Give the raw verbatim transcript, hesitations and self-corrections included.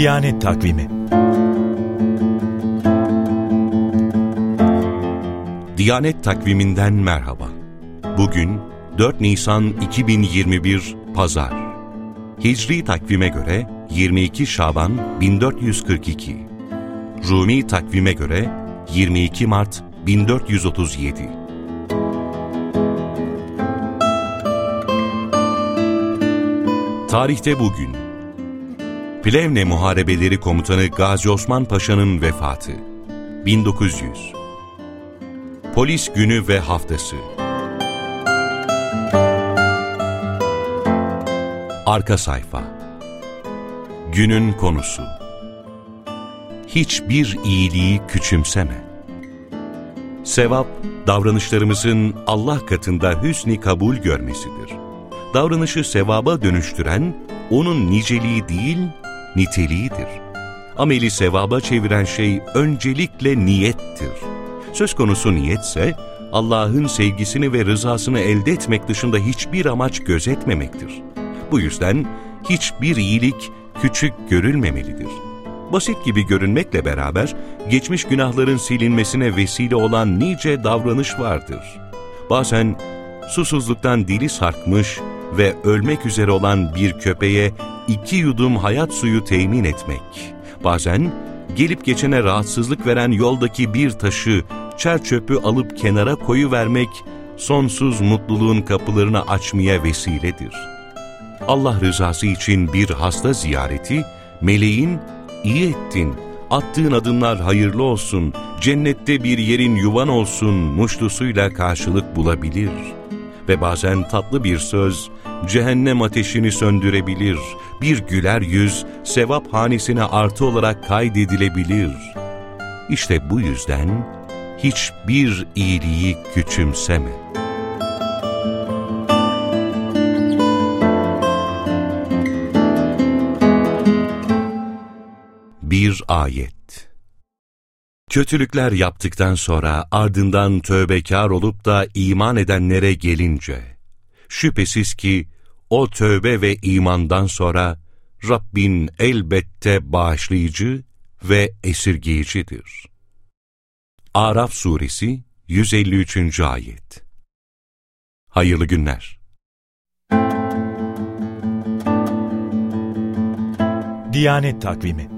Diyanet Takvimi. Diyanet Takvimi'nden merhaba. Bugün dört Nisan iki bin yirmi bir Pazar. Hicri takvime göre yirmi iki Şaban bin dört yüz kırk iki. Rumi takvime göre yirmi iki Mart bin dört yüz otuz yedi. Tarihte bugün Plevne Muharebeleri Komutanı Gazi Osman Paşa'nın vefatı bin dokuz yüz. Polis Günü ve Haftası. Arka sayfa. Günün konusu: hiçbir iyiliği küçümseme. Sevap, davranışlarımızın Allah katında hüsn-i kabul görmesidir. Davranışı sevaba dönüştüren, onun niceliği değil, niteliğidir. Ameli sevaba çeviren şey öncelikle niyettir. Söz konusu niyetse, Allah'ın sevgisini ve rızasını elde etmek dışında hiçbir amaç gözetmemektir. Bu yüzden hiçbir iyilik küçük görülmemelidir. Basit gibi görünmekle beraber, geçmiş günahların silinmesine vesile olan nice davranış vardır. Bazen susuzluktan dili sarkmış ve ölmek üzere olan bir köpeğe iki yudum hayat suyu temin etmek, bazen gelip geçene rahatsızlık veren yoldaki bir taşı, çer çöpü alıp kenara koyuvermek, sonsuz mutluluğun kapılarını açmaya vesiledir. Allah rızası için bir hasta ziyareti, meleğin "iyi ettin, attığın adımlar hayırlı olsun, cennette bir yerin yuvan olsun" muştusuyla karşılık bulabilir. Ve bazen tatlı bir söz, cehennem ateşini söndürebilir, bir güler yüz, sevap hanesine artı olarak kaydedilebilir. İşte bu yüzden hiçbir iyiliği küçümseme. Bir ayet. Kötülükler yaptıktan sonra ardından tövbekar olup da iman edenlere gelince, şüphesiz ki o tövbe ve imandan sonra Rabbin elbette bağışlayıcı ve esirgeyicidir. Araf Suresi yüz elli üçüncü ayet. Hayırlı günler. Diyanet Takvimi.